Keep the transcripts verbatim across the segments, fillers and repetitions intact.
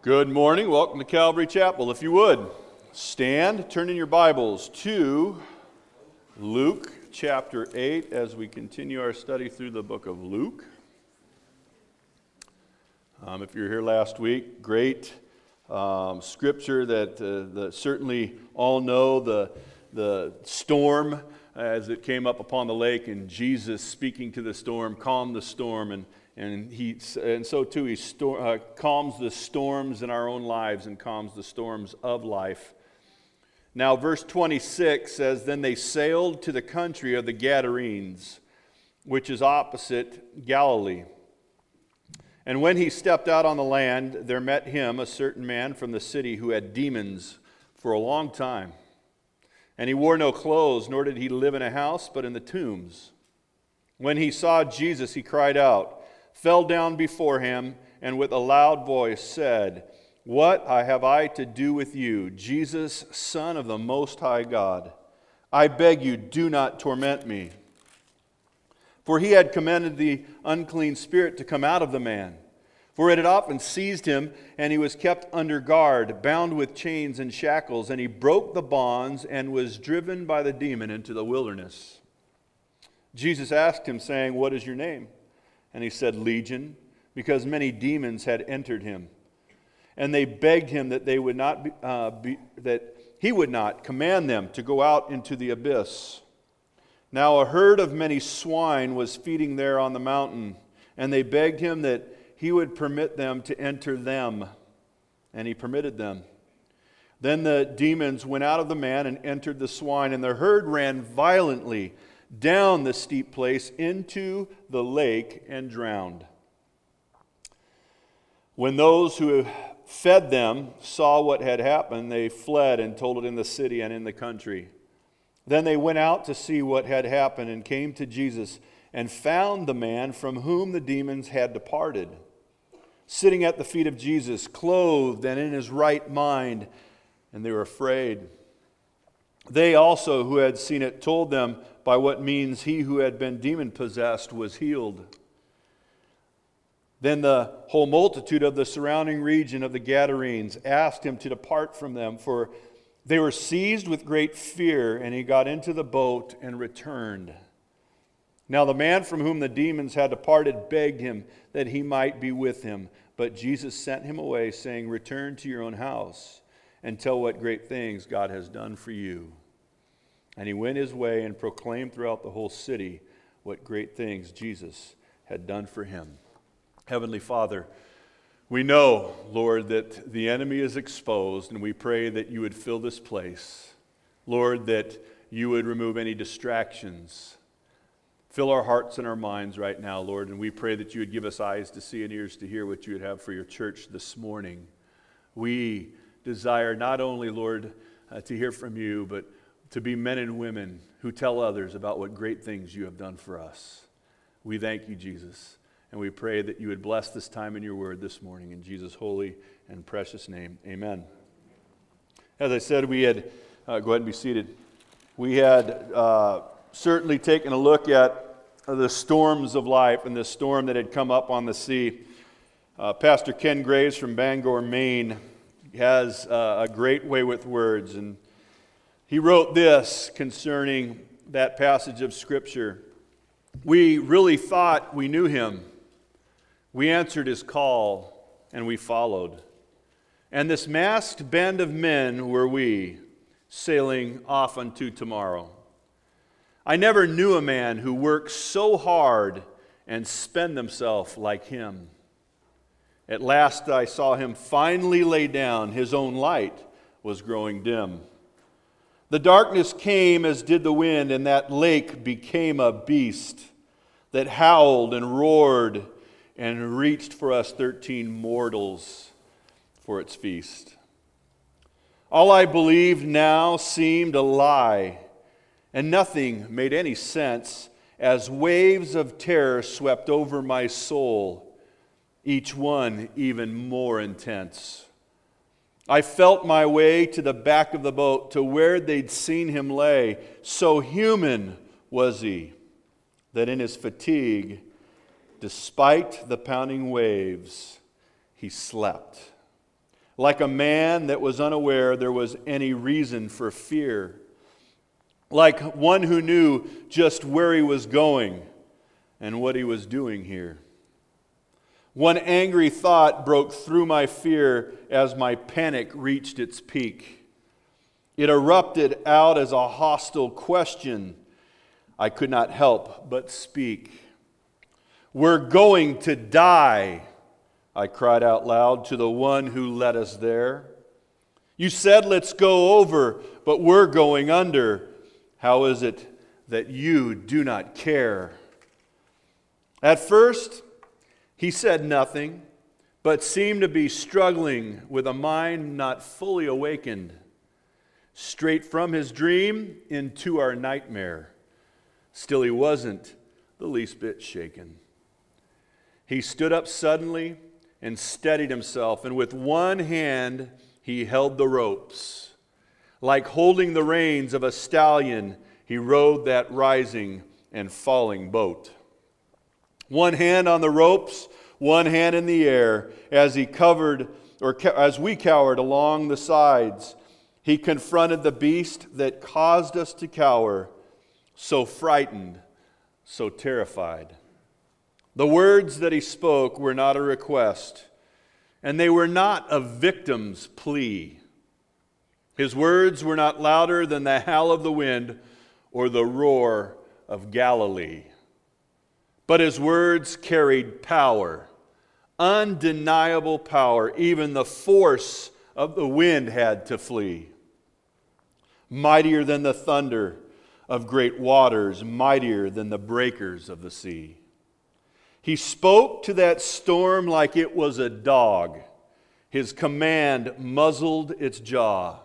Good morning. Welcome to Calvary Chapel. If you would, stand, turn in your Bibles to Luke chapter eight as we continue our study through the book of Luke. Um, if you were here last week, great um, scripture that, uh, that certainly all know, the, the storm as it came up upon the lake, and Jesus speaking to the storm calmed the storm, and And he, and so too, he sto- uh, calms the storms in our own lives and calms the storms of life. Now, verse twenty-six says, "Then they sailed to the country of the Gadarenes, which is opposite Galilee. And when he stepped out on the land, there met him a certain man from the city who had demons for a long time. And he wore no clothes, nor did he live in a house, but in the tombs. When he saw Jesus, he cried out, fell down before him, and with a loud voice said, 'What have I to do with you, Jesus, Son of the Most High God? I beg you, do not torment me.' For he had commanded the unclean spirit to come out of the man. For it had often seized him, and he was kept under guard, bound with chains and shackles, and he broke the bonds and was driven by the demon into the wilderness. Jesus asked him, saying, 'What is your name?' And he said, 'Legion,' because many demons had entered him. And they begged him that they would not be, uh, be, that he would not command them to go out into the abyss. Now a herd of many swine was feeding there on the mountain, and they begged him that he would permit them to enter them. And he permitted them. Then the demons went out of the man and entered the swine, and the herd ran violently down the steep place into the lake and drowned. When those who fed them saw what had happened, they fled and told it in the city and in the country. Then they went out to see what had happened and came to Jesus and found the man from whom the demons had departed, sitting at the feet of Jesus, clothed and in his right mind, and they were afraid. They also who had seen it told them by what means he who had been demon-possessed was healed. Then the whole multitude of the surrounding region of the Gadarenes asked him to depart from them, for they were seized with great fear, and he got into the boat and returned. Now the man from whom the demons had departed begged him that he might be with him, but Jesus sent him away, saying, 'Return to your own house and tell what great things God has done for you.' And he went his way and proclaimed throughout the whole city what great things Jesus had done for him." Heavenly Father, we know, Lord, that the enemy is exposed, and we pray that you would fill this place. Lord, that you would remove any distractions. Fill our hearts and our minds right now, Lord, and we pray that you would give us eyes to see and ears to hear what you would have for your church this morning. We desire not only, Lord, uh, to hear from you, but to be men and women who tell others about what great things you have done for us. We thank you, Jesus, and we pray that you would bless this time in your word this morning. In Jesus' holy and precious name, amen. As I said, we had, uh, go ahead and be seated. We had uh, certainly taken a look at the storms of life and the storm that had come up on the sea. Uh, Pastor Ken Graves from Bangor, Maine, has uh, a great way with words, and he wrote this concerning that passage of Scripture. "We really thought we knew him. We answered his call, and we followed. And this masked band of men were we, sailing off unto tomorrow. I never knew a man who worked so hard and spend himself like him. At last I saw him finally lay down. His own light was growing dim. The darkness came as did the wind, and that lake became a beast that howled and roared and reached for us thirteen mortals for its feast. All I believed now seemed a lie, and nothing made any sense as waves of terror swept over my soul, each one even more intense. I felt my way to the back of the boat, to where they'd seen him lay. So human was he, that in his fatigue, despite the pounding waves, he slept. like a man that was unaware there was any reason for fear, like one who knew just where he was going and what he was doing here. One angry thought broke through my fear as my panic reached its peak. It erupted out as a hostile question. I could not help but speak. "We're going to die," I cried out loud to the one who led us there. "You said let's go over, but we're going under. How is it that you do not care?" At first, he said nothing, but seemed to be struggling with a mind not fully awakened. Straight from his dream into our nightmare. Still, he wasn't the least bit shaken. He stood up suddenly and steadied himself, and with one hand he held the ropes. Like holding the reins of a stallion, he rode that rising and falling boat. One hand on the ropes, one hand in the air, as he covered, or as we cowered along the sides, he confronted the beast that caused us to cower, so frightened, so terrified. The words that he spoke were not a request, and they were not a victim's plea. His words were not louder than the howl of the wind or the roar of Galilee. But his words carried power, undeniable power. Even the force of the wind had to flee. Mightier than the thunder of great waters, mightier than the breakers of the sea. He spoke to that storm like it was a dog. His command muzzled its jaw.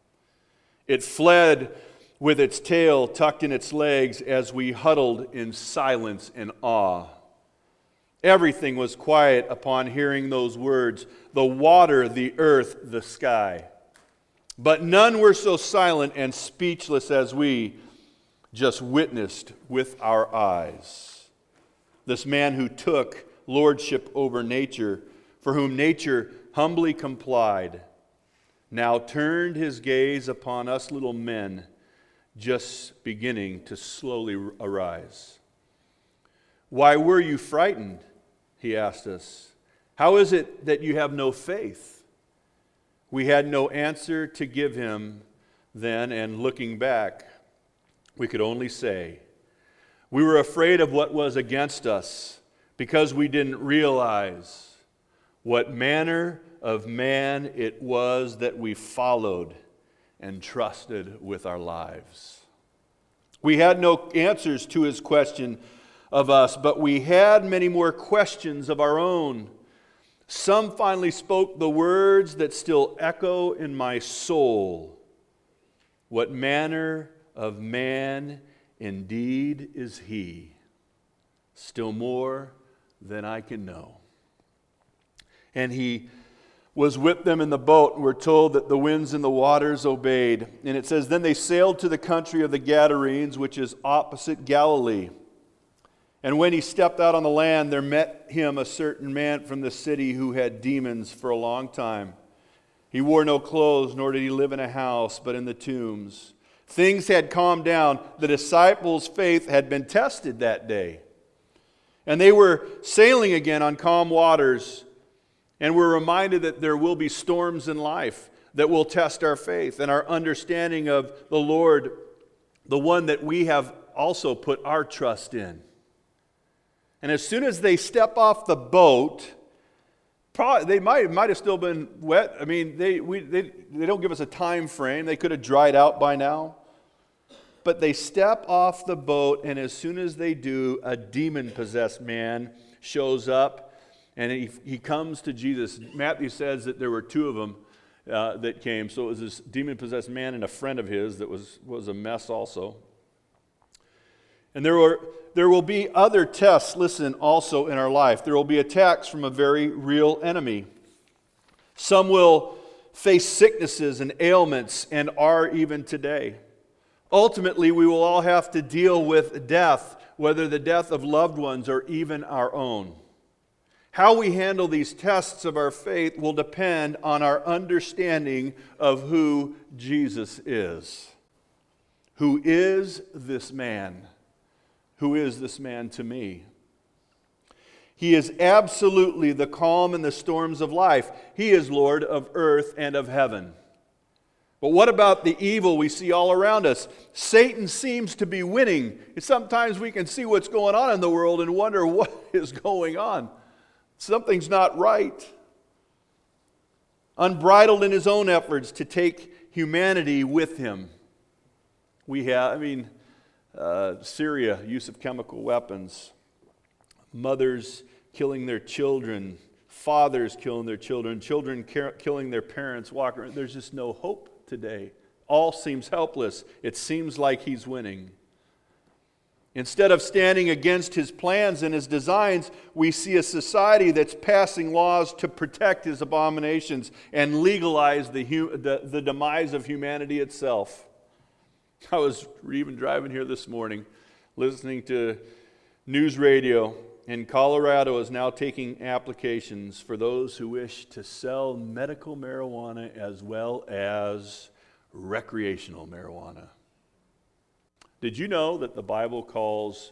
It fled with its tail tucked in its legs as we huddled in silence and awe. Everything was quiet upon hearing those words, the water, the earth, the sky. But none were so silent and speechless as we, just witnessed with our eyes. This man who took lordship over nature, for whom nature humbly complied, now turned his gaze upon us little men, just beginning to slowly arise. "Why were you frightened?" he asked us. "How is it that you have no faith?" We had no answer to give him then, and looking back, we could only say, we were afraid of what was against us because we didn't realize what manner of man it was that we followed and trusted with our lives. We had no answers to his question of us, but we had many more questions of our own. Some finally spoke the words that still echo in my soul. What manner of man indeed is he, still more than I can know. And he was with them in the boat, and we're told that the winds and the waters obeyed. And it says, then they sailed to the country of the Gadarenes, which is opposite Galilee. And when he stepped out on the land, there met him a certain man from the city who had demons for a long time. He wore no clothes, nor did he live in a house, but in the tombs. Things had calmed down. The disciples' faith had been tested that day. And they were sailing again on calm waters. And we're reminded that there will be storms in life that will test our faith and our understanding of the Lord, the one that we have also put our trust in. And as soon as they step off the boat, probably, they might, might have still been wet. I mean, they, we, they, they don't give us a time frame. They could have dried out by now. But they step off the boat, and as soon as they do, a demon-possessed man shows up. And he, he comes to Jesus. Matthew says that there were two of them uh, that came. So it was this demon-possessed man and a friend of his that was, was a mess also. And there were there will be other tests, listen, also in our life. There will be attacks from a very real enemy. Some will face sicknesses and ailments and are even today. Ultimately, we will all have to deal with death, whether the death of loved ones or even our own. How we handle these tests of our faith will depend on our understanding of who Jesus is. Who is this man? Who is this man to me? He is absolutely the calm in the storms of life. He is Lord of earth and of heaven. But what about the evil we see all around us? Satan seems to be winning. Sometimes we can see what's going on in the world and wonder what is going on. Something's not right. Unbridled in his own efforts to take humanity with him. We have, I mean, uh, Syria, use of chemical weapons. Mothers killing their children. Fathers killing their children. Children car- killing their parents. Walking. There's just no hope today. All seems helpless. It seems like he's winning. Instead of standing against his plans and his designs, we see a society that's passing laws to protect his abominations and legalize the, hu- the, the demise of humanity itself. I was even driving here this morning, listening to news radio, and Colorado is now taking applications for those who wish to sell medical marijuana as well as recreational marijuana. Did you know that the Bible calls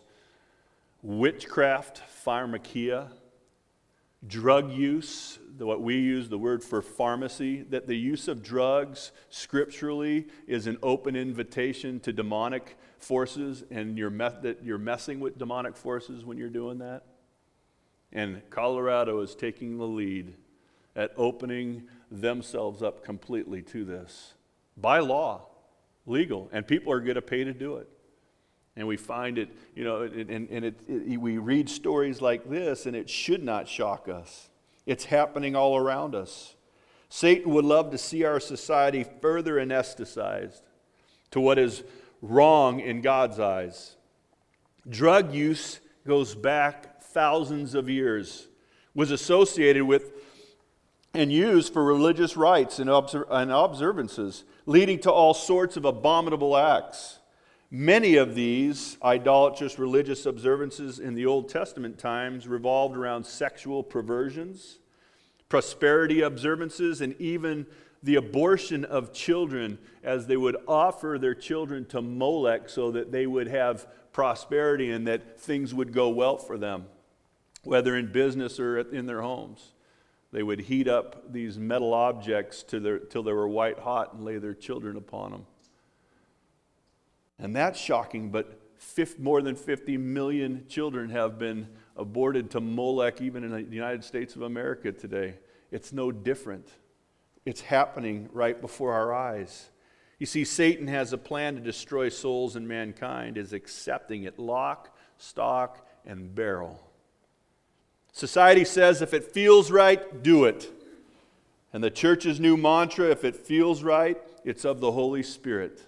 witchcraft pharmakia, drug use, what we use the word for pharmacy, that the use of drugs scripturally is an open invitation to demonic forces, and you're, me- that you're messing with demonic forces when you're doing that? And Colorado is taking the lead at opening themselves up completely to this. By law, legal, and people are going to pay to do it. And we find it, you know, and, and it, it, we read stories like this, and it should not shock us. It's happening all around us. Satan would love to see our society further anesthetized to what is wrong in God's eyes. Drug use goes back thousands of years, was associated with and used for religious rites and, obser- and observances, leading to all sorts of abominable acts. Many of these idolatrous religious observances in the Old Testament times revolved around sexual perversions, prosperity observances, and even the abortion of children, as they would offer their children to Molech so that they would have prosperity and that things would go well for them, whether in business or in their homes. They would heat up these metal objects to their, till they were white hot and lay their children upon them. And that's shocking, but fifty, more than fifty million children have been aborted to Molech even in the United States of America today. It's no different. It's happening right before our eyes. You see, Satan has a plan to destroy souls and mankind, is accepting it lock, stock, and barrel. Society says if it feels right, do it. And the church's new mantra, if it feels right, it's of the Holy Spirit.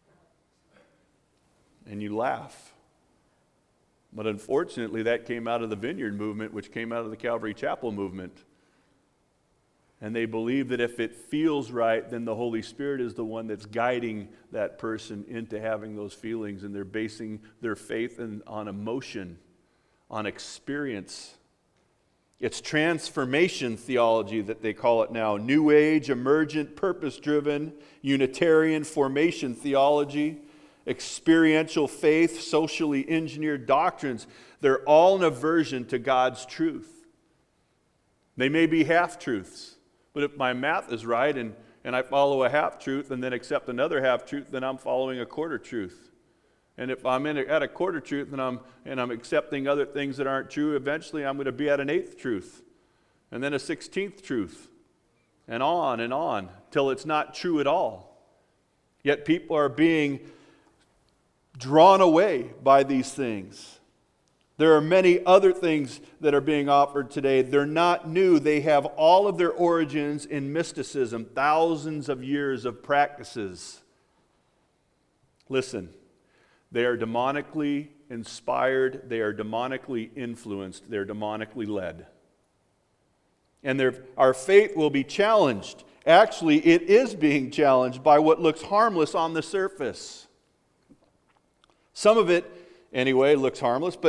And you laugh. But unfortunately, that came out of the Vineyard movement, which came out of the Calvary Chapel movement. And they believe that if it feels right, then the Holy Spirit is the one that's guiding that person into having those feelings. And they're basing their faith in, on emotion, on experience. It's transformation theology that they call it now. New Age, emergent, purpose-driven, Unitarian formation theology. Experiential faith, socially engineered doctrines, they're all an aversion to God's truth. They may be half-truths, but if my math is right and, and I follow a half-truth and then accept another half-truth, then I'm following a quarter-truth. And if I'm in a, at a quarter-truth and I'm, and I'm accepting other things that aren't true, eventually I'm going to be at an eighth truth, and then a sixteenth truth, and on and on, till it's not true at all. Yet people are being drawn away by these things. There are many other things that are being offered today. They're not new. They have all of their origins in mysticism, thousands of years of practices. Listen, they are demonically inspired. They are demonically influenced. They're demonically led. And our faith will be challenged. Actually, it is being challenged by what looks harmless on the surface. Some of it, anyway, looks harmless, but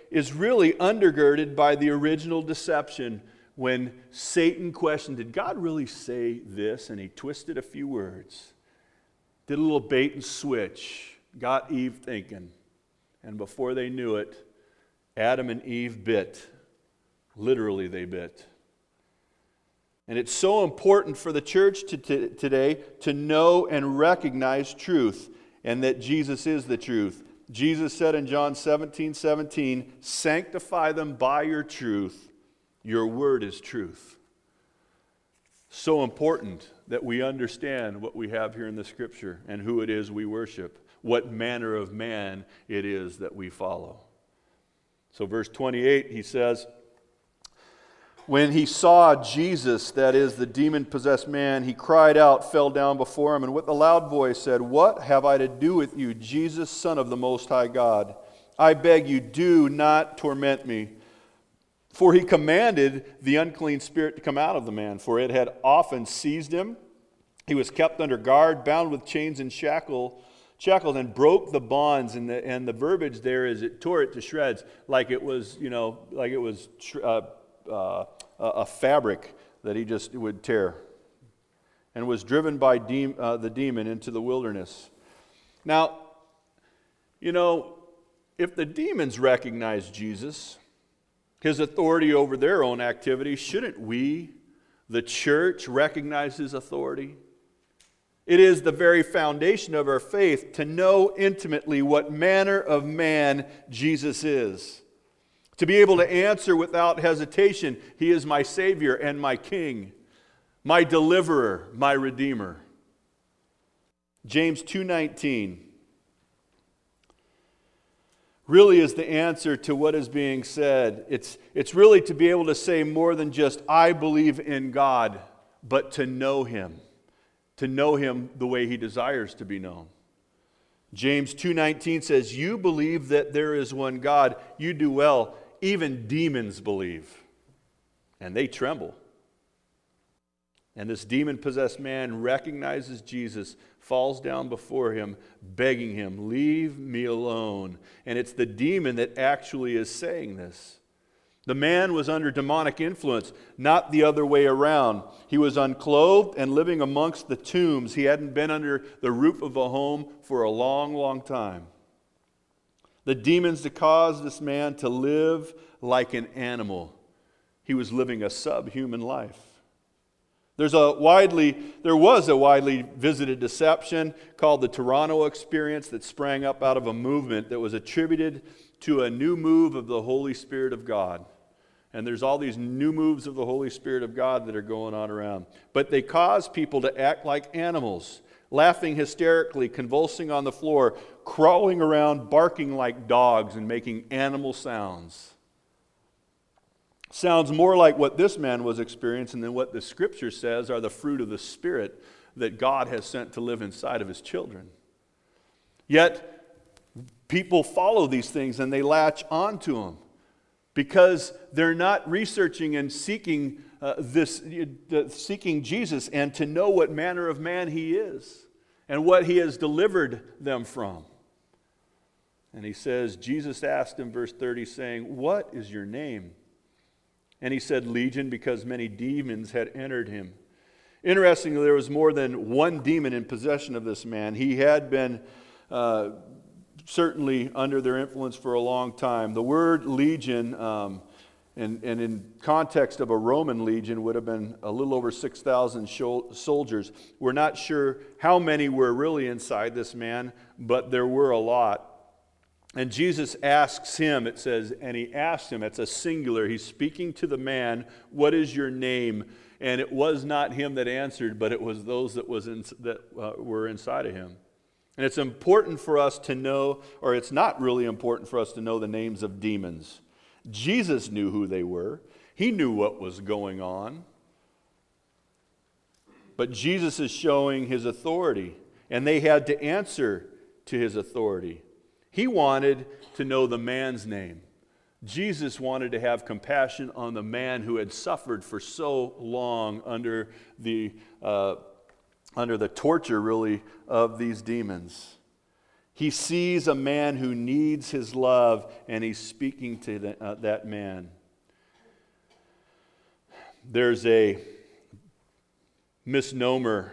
is really undergirded by the original deception when Satan questioned, did God really say this? And he twisted a few words, did a little bait and switch, got Eve thinking. And before they knew it, Adam and Eve bit. Literally, they bit. And it's so important for the church to, to, today to know and recognize truth, and that Jesus is the truth. Jesus said in John seventeen seventeen, sanctify them by your truth. Your word is truth. So important that we understand what we have here in the Scripture and who it is we worship, what manner of man it is that we follow. So verse twenty-eight, he says, when he saw Jesus, that is the demon-possessed man, he cried out, fell down before him, and with a loud voice said, what have I to do with you, Jesus, Son of the Most High God? I beg you, do not torment me. For he commanded the unclean spirit to come out of the man, for it had often seized him. He was kept under guard, bound with chains and shackle, shackled, and broke the bonds. And the, and the verbiage there is it tore it to shreds, like it was, you know, like it was uh, uh, a fabric that he just would tear, and was driven by de- uh, the demon into the wilderness. Now, you know, if the demons recognize Jesus, his authority over their own activity, shouldn't we, the church, recognize his authority? It is the very foundation of our faith to know intimately what manner of man Jesus is. To be able to answer without hesitation, he is my Savior and my King, my deliverer, my Redeemer. James two nineteen really is the answer to what is being said. It's, it's really to be able to say more than just, I believe in God, but to know him. To know him the way he desires to be known. James two nineteen says, you believe that there is one God, you do well. Even demons believe, and they tremble. And this demon-possessed man recognizes Jesus, falls down before him, begging him, leave me alone. And it's the demon that actually is saying this. The man was under demonic influence, not the other way around. He was unclothed and living amongst the tombs. He hadn't been under the roof of a home for a long, long time. The demons that caused this man to live like an animal. He was living a subhuman life. There's a widely, there was a widely visited deception called the Toronto Experience that sprang up out of a movement that was attributed to a new move of the Holy Spirit of God. And there's all these new moves of the Holy Spirit of God that are going on around. But they cause people to act like animals, laughing hysterically, convulsing on the floor, crawling around, barking like dogs, and making animal sounds. Sounds more like what this man was experiencing than what the Scripture says are the fruit of the Spirit that God has sent to live inside of his children. Yet, people follow these things and they latch onto them because they're not researching and seeking uh, this, uh, seeking Jesus and to know what manner of man he is and what he has delivered them from. And he says, Jesus asked him, verse thirty, saying, what is your name? And he said, Legion, because many demons had entered him. Interestingly, there was more than one demon in possession of this man. He had been uh, certainly under their influence for a long time. The word legion, um, and, and in context of a Roman legion, would have been a little over six thousand soldiers. We're not sure how many were really inside this man, but there were a lot. And Jesus asks him, it says, and he asked him, it's a singular, he's speaking to the man, what is your name? And it was not him that answered, but it was those that, was in, that uh, were inside of him. And it's important for us to know, or it's not really important for us to know the names of demons. Jesus knew who they were. He knew what was going on. But Jesus is showing his authority, and they had to answer to his authority. He wanted to know the man's name. Jesus wanted to have compassion on the man who had suffered for so long under the, uh, under the torture, really, of these demons. He sees a man who needs his love, and he's speaking to the, uh, that man. There's a misnomer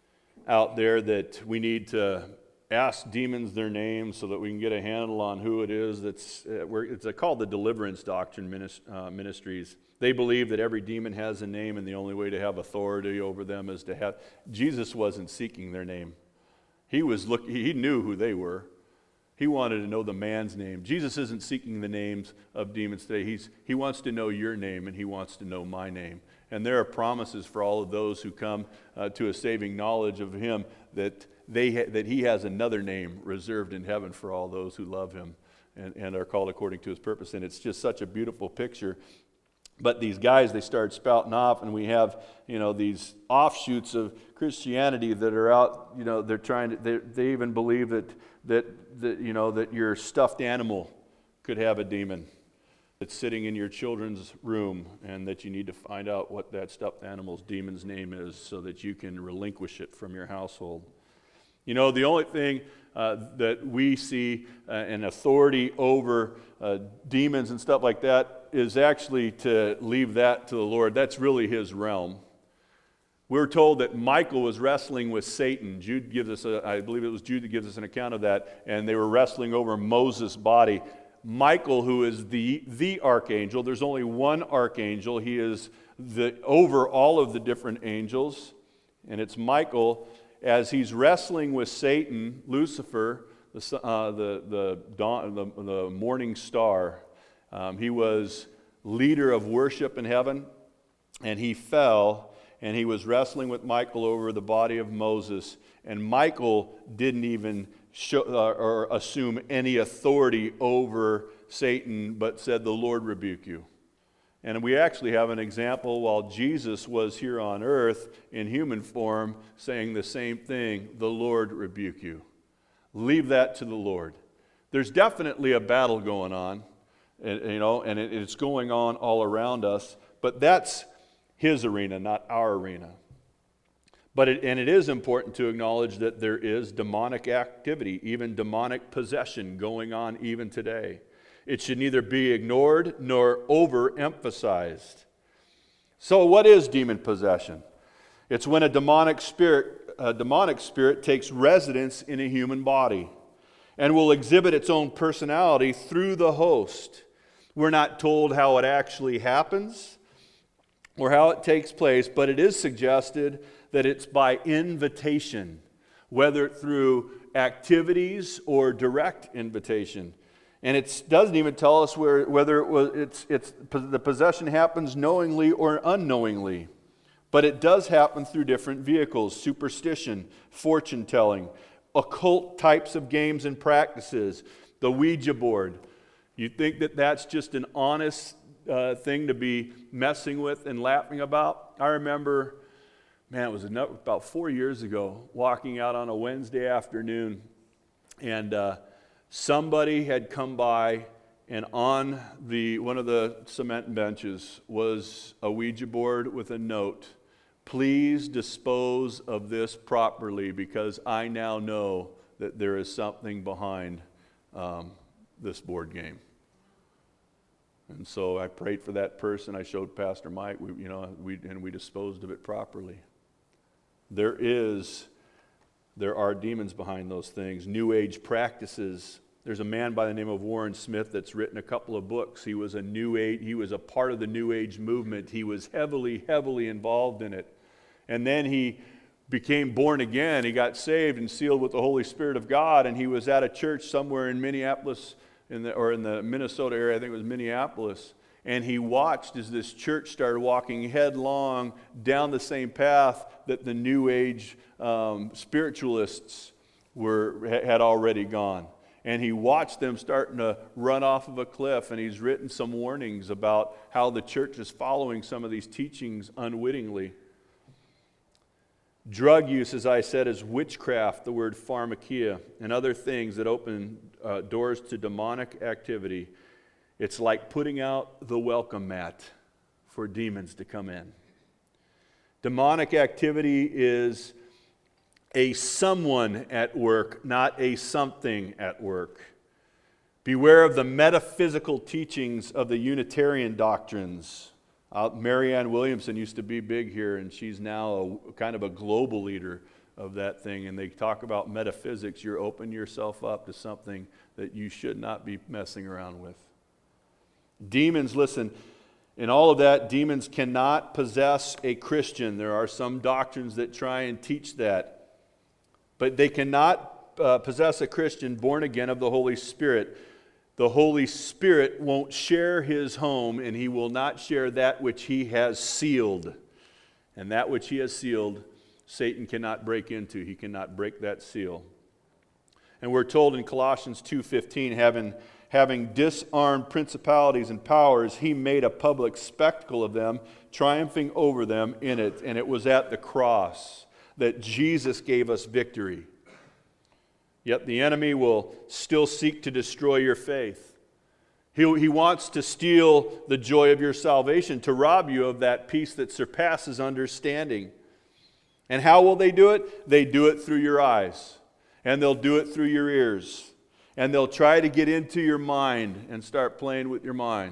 out there that we need to ask demons their names so that we can get a handle on who it is that's, uh, where, it's uh, called the Deliverance Doctrine minis, uh, Ministries. They believe that every demon has a name, and the only way to have authority over them is to have... Jesus wasn't seeking their name. He was look, he knew who they were. He wanted to know the man's name. Jesus isn't seeking the names of demons today. He's, he wants to know your name, and he wants to know my name. And there are promises for all of those who come uh, to a saving knowledge of him that, they ha- that he has another name reserved in heaven for all those who love him and, and are called according to his purpose. And it's just such a beautiful picture. But these guys, they start spouting off, and we have, you know, these offshoots of Christianity that are out, you know, they're trying to, they, they even believe that, that, that, you know, that your stuffed animal could have a demon that's sitting in your children's room, and that you need to find out what that stuffed animal's demon's name is so that you can relinquish it from your household. You know, the only thing uh, that we see uh, an authority over uh, demons and stuff like that is actually to leave that to the Lord. That's really his realm. We're told that Michael was wrestling with Satan. Jude gives us, a, I believe it was Jude that gives us an account of that, and they were wrestling over Moses' body. Michael, who is the, the archangel, there's only one archangel. He is the, over all of the different angels, and it's Michael. As he's wrestling with Satan, Lucifer, the, uh, the, the, dawn, the, the morning star, um, he was leader of worship in heaven, and he fell, and he was wrestling with Michael over the body of Moses, and Michael didn't even show, uh, or assume any authority over Satan, but said, "The Lord rebuke you." And we actually have an example while Jesus was here on earth in human form saying the same thing, "The Lord rebuke you." Leave that to the Lord. There's definitely a battle going on, and, you know, and it, it's going on all around us, but that's his arena, not our arena. But it, and it is important to acknowledge that there is demonic activity, even demonic possession going on even today. It should neither be ignored nor overemphasized. So what is demon possession? It's when a demonic spirit, a demonic spirit takes residence in a human body and will exhibit its own personality through the host. We're not told how it actually happens or how it takes place, but it is suggested that it's by invitation, whether through activities or direct invitation. And it doesn't even tell us where, whether it was, it's, it's, the possession happens knowingly or unknowingly. But it does happen through different vehicles: superstition, fortune telling, occult types of games and practices, the Ouija board. You think that that's just an honest uh, thing to be messing with and laughing about? I remember, man, it was about four years ago, walking out on a Wednesday afternoon, and uh, somebody had come by, and on the one of the cement benches was a Ouija board with a note: "Please dispose of this properly, because I now know that there is something behind um, this board game." And so I prayed for that person. I showed Pastor Mike, we, you know, we, and we disposed of it properly. There is, there are demons behind those things. New Age practices. There's a man by the name of Warren Smith that's written a couple of books. He was a New Age, he was a part of the New Age movement. He was heavily, heavily involved in it. And then he became born again. He got saved and sealed with the Holy Spirit of God, and he was at a church somewhere in Minneapolis, in the, or in the Minnesota area, I think it was Minneapolis, and he watched as this church started walking headlong down the same path that the New Age um, spiritualists were had already gone. And he watched them starting to run off of a cliff, and he's written some warnings about how the church is following some of these teachings unwittingly. Drug use, as I said, is witchcraft, the word pharmakia, and other things that open uh, doors to demonic activity. It's like putting out the welcome mat for demons to come in. Demonic activity is a someone at work, not a something at work. Beware of the metaphysical teachings of the Unitarian doctrines. Uh, Marianne Williamson used to be big here, and she's now a, kind of a global leader of that thing. And they talk about metaphysics. You're opening yourself up to something that you should not be messing around with. Demons, listen, in all of that, demons cannot possess a Christian. There are some doctrines that try and teach that. But they cannot uh, possess a Christian born again of the Holy Spirit. The Holy Spirit won't share his home, and he will not share that which he has sealed. And that which he has sealed, Satan cannot break into. He cannot break that seal. And we're told in Colossians two fifteen, having, having disarmed principalities and powers, he made a public spectacle of them, triumphing over them in it. And it was at the cross that Jesus gave us victory. Yet the enemy will still seek to destroy your faith. He, he wants to steal the joy of your salvation, to rob you of that peace that surpasses understanding. And how will they do it? They do it through your eyes. And they'll do it through your ears. And they'll try to get into your mind and start playing with your mind.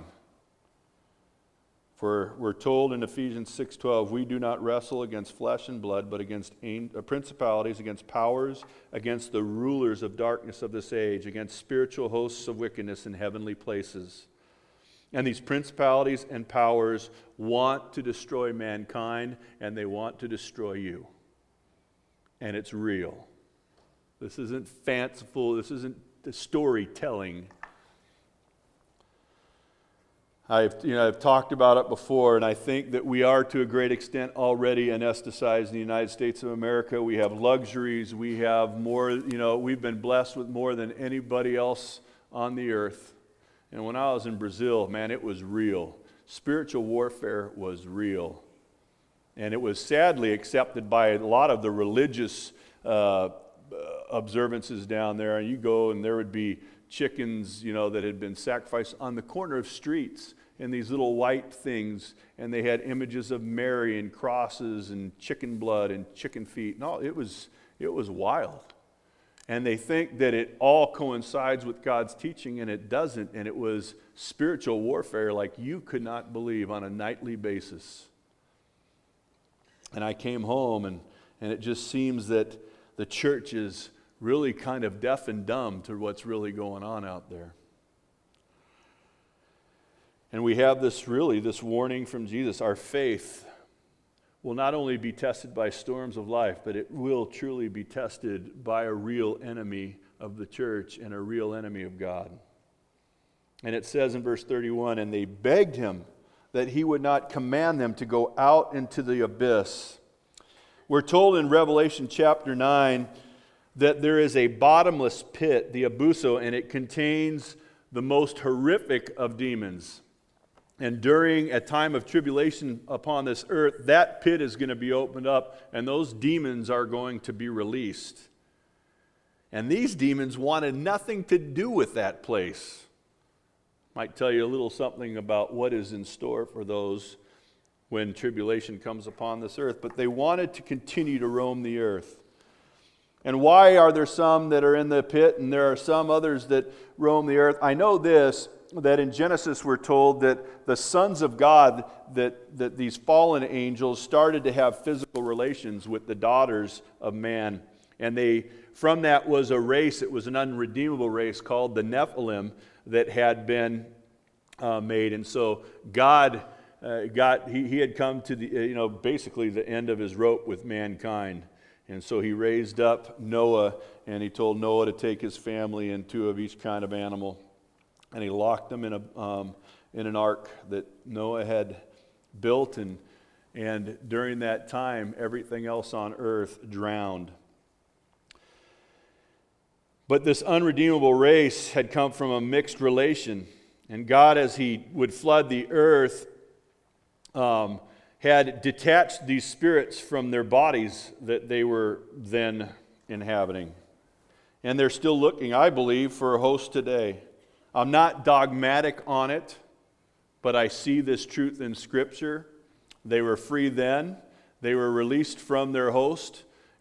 For we're told in Ephesians six twelve, we do not wrestle against flesh and blood, but against principalities, against powers, against the rulers of darkness of this age, against spiritual hosts of wickedness in heavenly places. And these principalities and powers want to destroy mankind, and they want to destroy you. And it's real. This isn't fanciful. This isn't storytelling. I've, you know, I've talked about it before, and I think that we are to a great extent already anesthetized in the United States of America. We have luxuries. We have more, you know, we've been blessed with more than anybody else on the earth. And when I was in Brazil, man, it was real. Spiritual warfare was real. And it was sadly accepted by a lot of the religious uh, observances down there. And you go, and there would be chickens, you know, that had been sacrificed on the corner of streets in these little white things, and they had images of Mary and crosses and chicken blood and chicken feet. No, it was it was wild. And they think that it all coincides with God's teaching, and it doesn't. And it was spiritual warfare like you could not believe on a nightly basis. And I came home, and, and it just seems that the church is really kind of deaf and dumb to what's really going on out there. And we have this really, this warning from Jesus. Our faith will not only be tested by storms of life, but it will truly be tested by a real enemy of the church and a real enemy of God. And it says in verse thirty-one, and they begged him that he would not command them to go out into the abyss. We're told in Revelation chapter nine that there is a bottomless pit, the abuso, and it contains the most horrific of demons. And during a time of tribulation upon this earth, that pit is going to be opened up, and those demons are going to be released. And these demons wanted nothing to do with that place. Might tell you a little something about what is in store for those when tribulation comes upon this earth. But they wanted to continue to roam the earth. And why are there some that are in the pit and there are some others that roam the earth? I know this, that in Genesis we're told that the sons of God, that, that these fallen angels started to have physical relations with the daughters of man. And they, from that was a race, it was an unredeemable race called the Nephilim that had been uh, made. And so God uh, got, he, he had come to the, uh, you know, basically the end of his rope with mankind. And so he raised up Noah, and he told Noah to take his family and two of each kind of animal. And he locked them in a um, in an ark that Noah had built, and and during that time, everything else on earth drowned. But this unredeemable race had come from a mixed relation, and God, as He would flood the earth, um, had detached these spirits from their bodies that they were then inhabiting. And they're still looking, I believe, for a host today. I'm not dogmatic on it, but I see this truth in Scripture. They were free then. They were released from their host,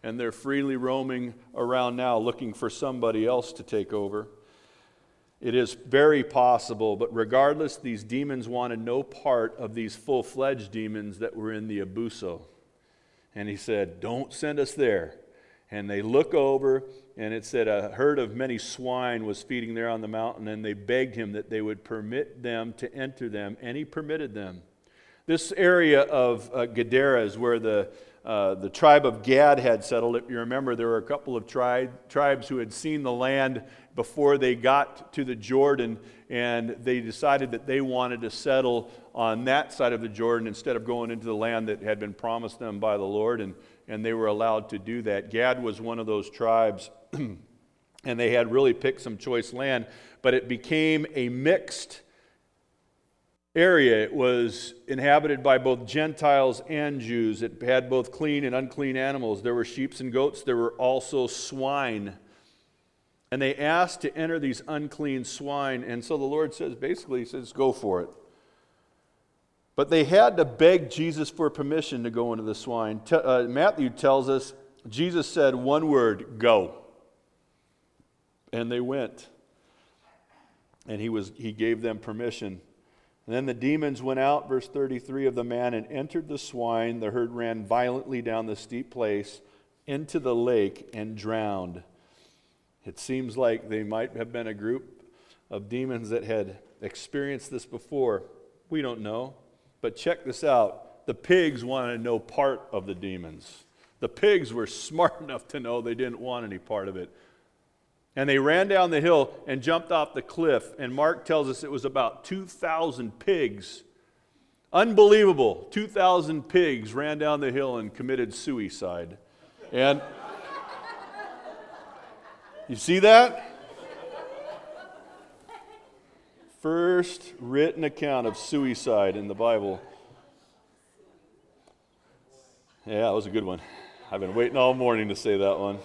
and they're freely roaming around now looking for somebody else to take over. It is very possible, but regardless, these demons wanted no part of these full-fledged demons that were in the Abuso. And he said, don't send us there. And they look over, and it said a herd of many swine was feeding there on the mountain, and they begged him that they would permit them to enter them, and he permitted them. This area of uh, Gadara is where the, uh, the tribe of Gad had settled. If you remember, there were a couple of tri- tribes who had seen the land before they got to the Jordan, and they decided that they wanted to settle on that side of the Jordan instead of going into the land that had been promised them by the Lord, and, and they were allowed to do that. Gad was one of those tribes, and they had really picked some choice land, but it became a mixed area. It was inhabited by both Gentiles and Jews. It had both clean and unclean animals. There were sheep and goats. There were also swine. And they asked to enter these unclean swine. And so the Lord says, basically, he says, go for it. But they had to beg Jesus for permission to go into the swine. T- uh, Matthew tells us, Jesus said one word, go. And they went. And he was he gave them permission. And then the demons went out, verse thirty-three, of the man and entered the swine. The herd ran violently down the steep place into the lake and drowned. It seems like they might have been a group of demons that had experienced this before. We don't know. But check this out. The pigs wanted no part of the demons. The pigs were smart enough to know they didn't want any part of it. And they ran down the hill and jumped off the cliff. And Mark tells us it was about two thousand pigs. Unbelievable. two thousand pigs ran down the hill and committed suicide. And you see that? First written account of suicide in the Bible. Yeah, that was a good one. I've been waiting all morning to say that one.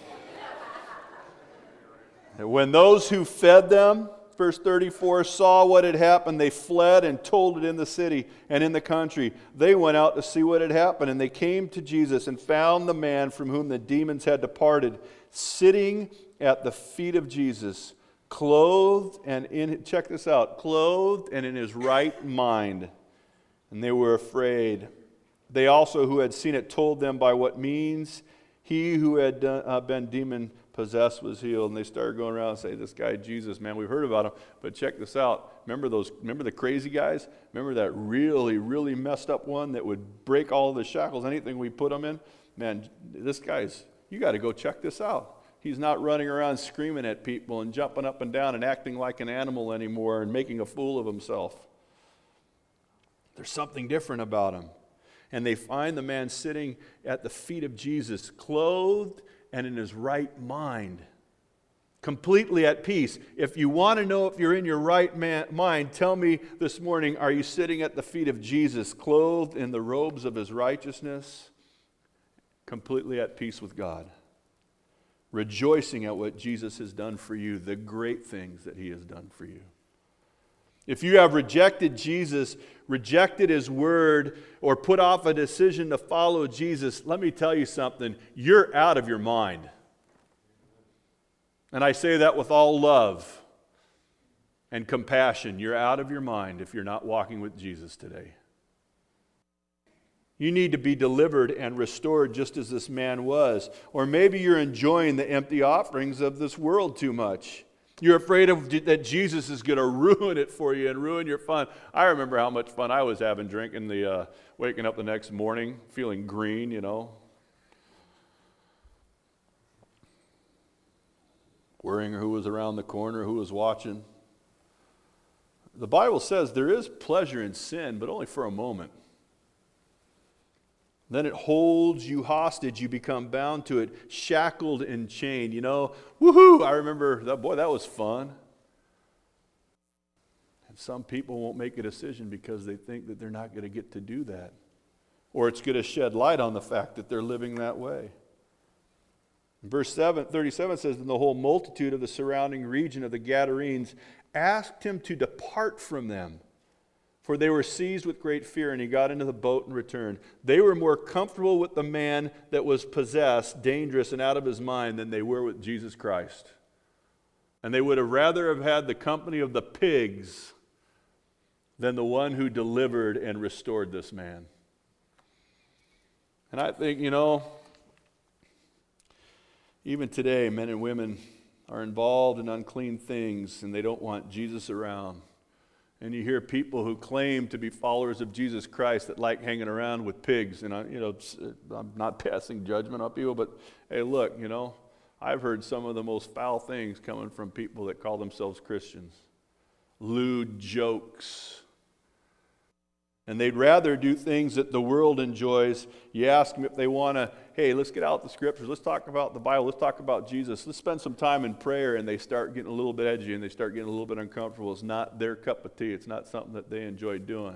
And when those who fed them, verse thirty-four, saw what had happened, they fled and told it in the city and in the country. They went out to see what had happened, and they came to Jesus and found the man from whom the demons had departed, sitting at the feet of Jesus, clothed and in, check this out, clothed and in his right mind. And they were afraid. They also who had seen it told them by what means he who had done, uh, been demon-possessed was healed. And they started going around and saying, this guy Jesus, man, we've heard about him, but check this out. Remember those? Remember the crazy guys? Remember that really, really messed up one that would break all the shackles, anything we put him in? Man, this guy's, you got to go check this out. He's not running around screaming at people and jumping up and down and acting like an animal anymore and making a fool of himself. There's something different about him. And they find the man sitting at the feet of Jesus, clothed and in his right mind, completely at peace. If you want to know if you're in your right man, mind, tell me this morning, are you sitting at the feet of Jesus, clothed in the robes of his righteousness, completely at peace with God, rejoicing at what Jesus has done for you, the great things that he has done for you? If you have rejected Jesus, rejected his word, or put off a decision to follow Jesus, let me tell you something, you're out of your mind. And I say that with all love and compassion. You're out of your mind if you're not walking with Jesus today. You need to be delivered and restored just as this man was. Or maybe you're enjoying the empty offerings of this world too much. You're afraid of that Jesus is going to ruin it for you and ruin your fun. I remember how much fun I was having drinking the, uh, waking up the next morning, feeling green, you know. Worrying who was around the corner, who was watching. The Bible says there is pleasure in sin, but only for a moment. Then it holds you hostage. You become bound to it, shackled and chained. You know, woohoo! I remember that. Boy, that was fun. And some people won't make a decision because they think that they're not going to get to do that, or it's going to shed light on the fact that they're living that way. Verse seven, thirty-seven says, "And the whole multitude of the surrounding region of the Gadarenes asked him to depart from them." For they were seized with great fear, and he got into the boat and returned. They were more comfortable with the man that was possessed, dangerous, and out of his mind than they were with Jesus Christ. And they would have rather have had the company of the pigs than the one who delivered and restored this man. And I think, you know, even today, men and women are involved in unclean things, and they don't want Jesus around. And you hear people who claim to be followers of Jesus Christ that like hanging around with pigs. And, I, you know, I'm not passing judgment on people, but hey, look, you know, I've heard some of the most foul things coming from people that call themselves Christians. Lewd jokes. And they'd rather do things that the world enjoys. You ask them if they want to, hey, let's get out the scriptures. Let's talk about the Bible. Let's talk about Jesus. Let's spend some time in prayer. And they start getting a little bit edgy and they start getting a little bit uncomfortable. It's not their cup of tea. It's not something that they enjoy doing.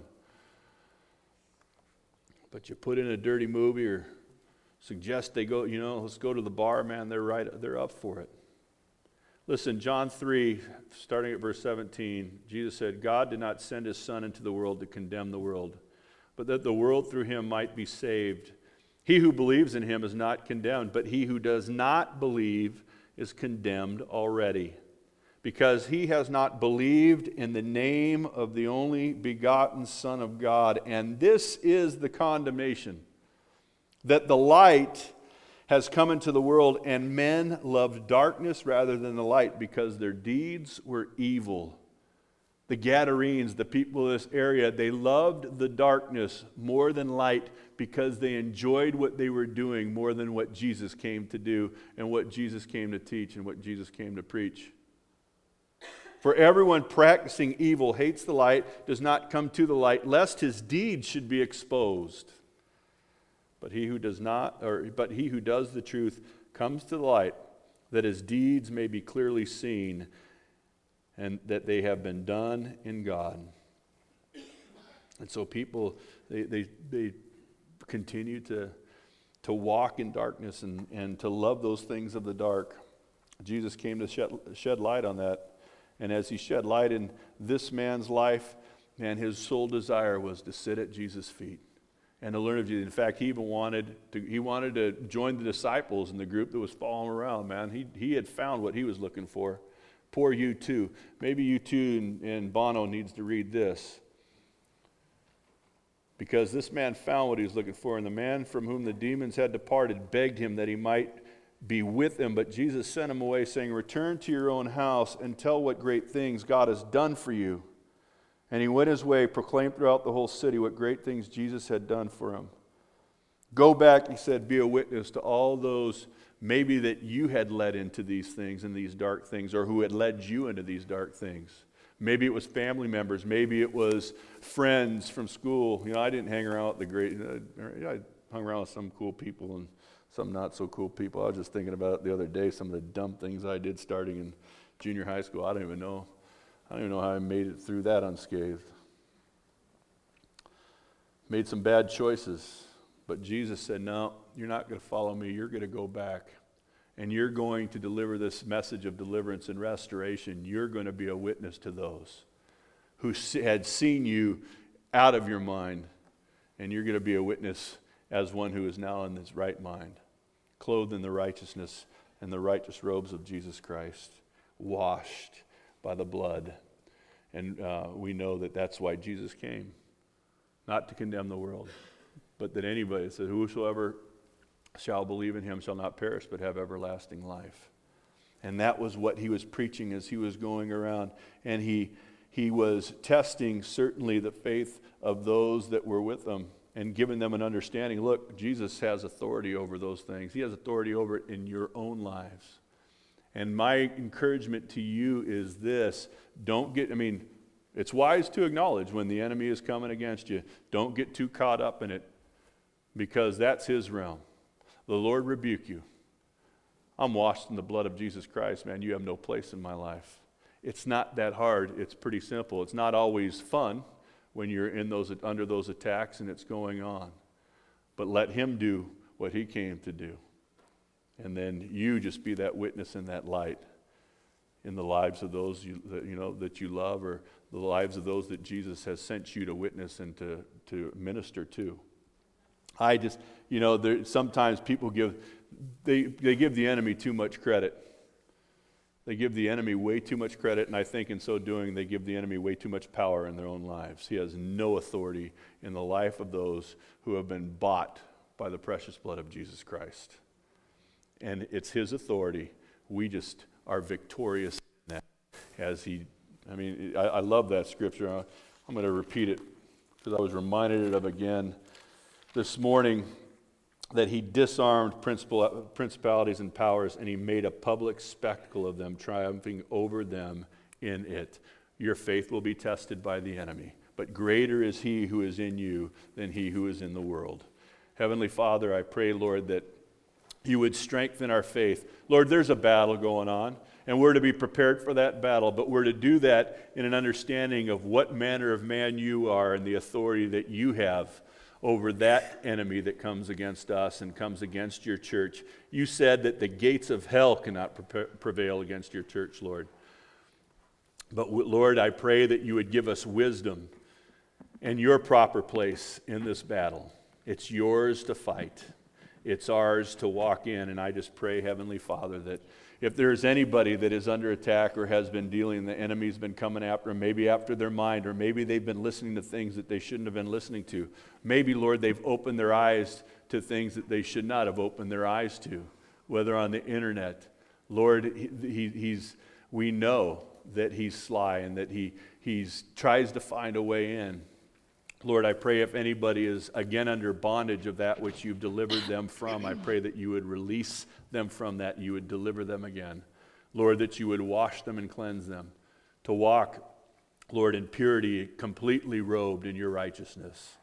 But you put in a dirty movie or suggest they go, you know, let's go to the bar, man, they're right, they're up for it. Listen, John three, starting at verse seventeen, Jesus said, God did not send his Son into the world to condemn the world, but that the world through him might be saved. He who believes in him is not condemned, but he who does not believe is condemned already, because he has not believed in the name of the only begotten Son of God. And this is the condemnation, that the light has come into the world, and men loved darkness rather than the light because their deeds were evil. The Gadarenes, the people of this area, they loved the darkness more than light because they enjoyed what they were doing more than what Jesus came to do and what Jesus came to teach and what Jesus came to preach. For everyone practicing evil hates the light, does not come to the light, lest his deeds should be exposed. But he who does not, or but he who does the truth comes to the light, that his deeds may be clearly seen, and that they have been done in God. And so people, they they, they continue to, to walk in darkness and, and to love those things of the dark. Jesus came to shed, shed light on that. And as he shed light in this man's life, man, his sole desire was to sit at Jesus' feet and to learn of Jesus. In fact, he even wanted to, he wanted to join the disciples in the group that was following him around, man. He, he had found what he was looking for. Poor you too. Maybe you too and, and Bono needs to read this. Because this man found what he was looking for, and the man from whom the demons had departed begged him that he might be with him. But Jesus sent him away, saying, return to your own house and tell what great things God has done for you. And he went his way, proclaimed throughout the whole city what great things Jesus had done for him. Go back, he said, be a witness to all those maybe that you had led into these things and these dark things, or who had led you into these dark things. Maybe it was family members. Maybe it was friends from school. You know, I didn't hang around with the great, uh, I hung around with some cool people and some not so cool people. I was just thinking about it the other day, some of the dumb things I did starting in junior high school. I don't even know. I don't even know how I made it through that unscathed. Made some bad choices. But Jesus said, no, you're not going to follow me. You're going to go back. And you're going to deliver this message of deliverance and restoration. You're going to be a witness to those who had seen you out of your mind. And you're going to be a witness as one who is now in his right mind, clothed in the righteousness and the righteous robes of Jesus Christ, washed by the blood. And uh, we know that that's why Jesus came, not to condemn the world, but that anybody said, whosoever shall believe in him shall not perish but have everlasting life. And that was what he was preaching as he was going around. And he he was testing certainly the faith of those that were with him and giving them an understanding. Look, Jesus has authority over those things. He has authority over it in your own lives. And my encouragement to you is this. Don't get, I mean, it's wise to acknowledge when the enemy is coming against you. Don't get too caught up in it, because that's his realm. The Lord rebuke you. I'm washed in the blood of Jesus Christ, man. You have no place in my life. It's not that hard. It's pretty simple. It's not always fun when you're in those under those attacks and it's going on. But let him do what he came to do. And then you just be that witness in that light. in the lives of those you, that, you know, that you love, or the lives of those that Jesus has sent you to witness and to, to minister to. I just, you know, there, sometimes people give, they, they give the enemy too much credit. They give the enemy way too much credit, and I think in so doing, they give the enemy way too much power in their own lives. He has no authority in the life of those who have been bought by the precious blood of Jesus Christ. And it's his authority. We just are victorious in that. As he, I mean, I, I love that scripture. I'm going to repeat it because I was reminded of again this morning, that he disarmed principal, principalities and powers, and he made a public spectacle of them, triumphing over them in it. Your faith will be tested by the enemy, but greater is he who is in you than he who is in the world. Heavenly Father, I pray, Lord, that you would strengthen our faith. Lord, there's a battle going on, and we're to be prepared for that battle, but we're to do that in an understanding of what manner of man you are and the authority that you have over that enemy that comes against us and comes against your church. You said that the gates of hell cannot pre- prevail against your church, Lord. But Lord, I pray that you would give us wisdom and your proper place in this battle. It's yours to fight. It's ours to walk in. And I just pray, Heavenly Father, that if there's anybody that is under attack or has been dealing, the enemy's been coming after them, maybe after their mind, or maybe they've been listening to things that they shouldn't have been listening to. Maybe, Lord, they've opened their eyes to things that they should not have opened their eyes to, whether on the internet. Lord, he, he, he's, we know that he's sly and that he he's tries to find a way in. Lord, I pray if anybody is again under bondage of that which you've delivered them from, I pray that you would release them from that, you would deliver them again. Lord, that you would wash them and cleanse them, to walk, Lord, in purity, completely robed in your righteousness.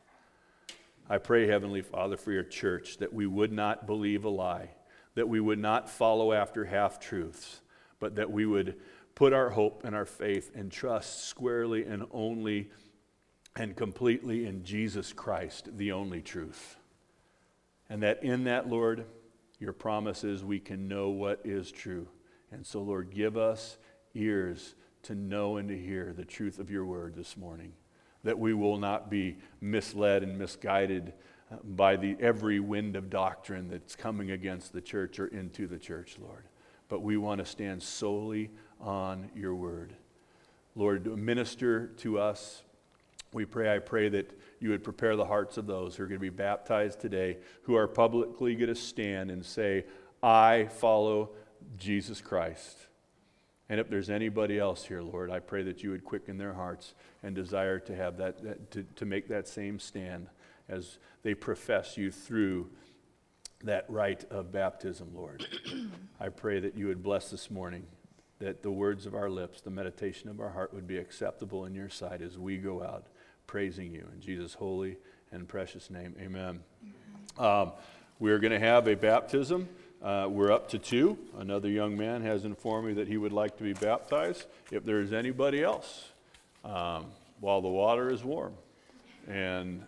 I pray, Heavenly Father, for your church, that we would not believe a lie, that we would not follow after half-truths, but that we would put our hope and our faith and trust squarely and only and completely in Jesus Christ, the only truth. And that in that, Lord, your promise is we can know what is true. And so, Lord, give us ears to know and to hear the truth of your word this morning, that we will not be misled and misguided by the every wind of doctrine that's coming against the church or into the church, Lord. But we want to stand solely on your word. Lord, minister to us. We pray, I pray that you would prepare the hearts of those who are going to be baptized today, who are publicly going to stand and say, I follow Jesus Christ. And if there's anybody else here, Lord, I pray that you would quicken their hearts and desire to have that, that to, to make that same stand as they profess you through that rite of baptism, Lord. I pray that you would bless this morning, that the words of our lips, the meditation of our heart would be acceptable in your sight as we go out praising you. In Jesus' holy and precious name, amen. Um, we're going to have a baptism. Uh, we're up to two. Another young man has informed me that he would like to be baptized. If there is anybody else, um, while the water is warm. And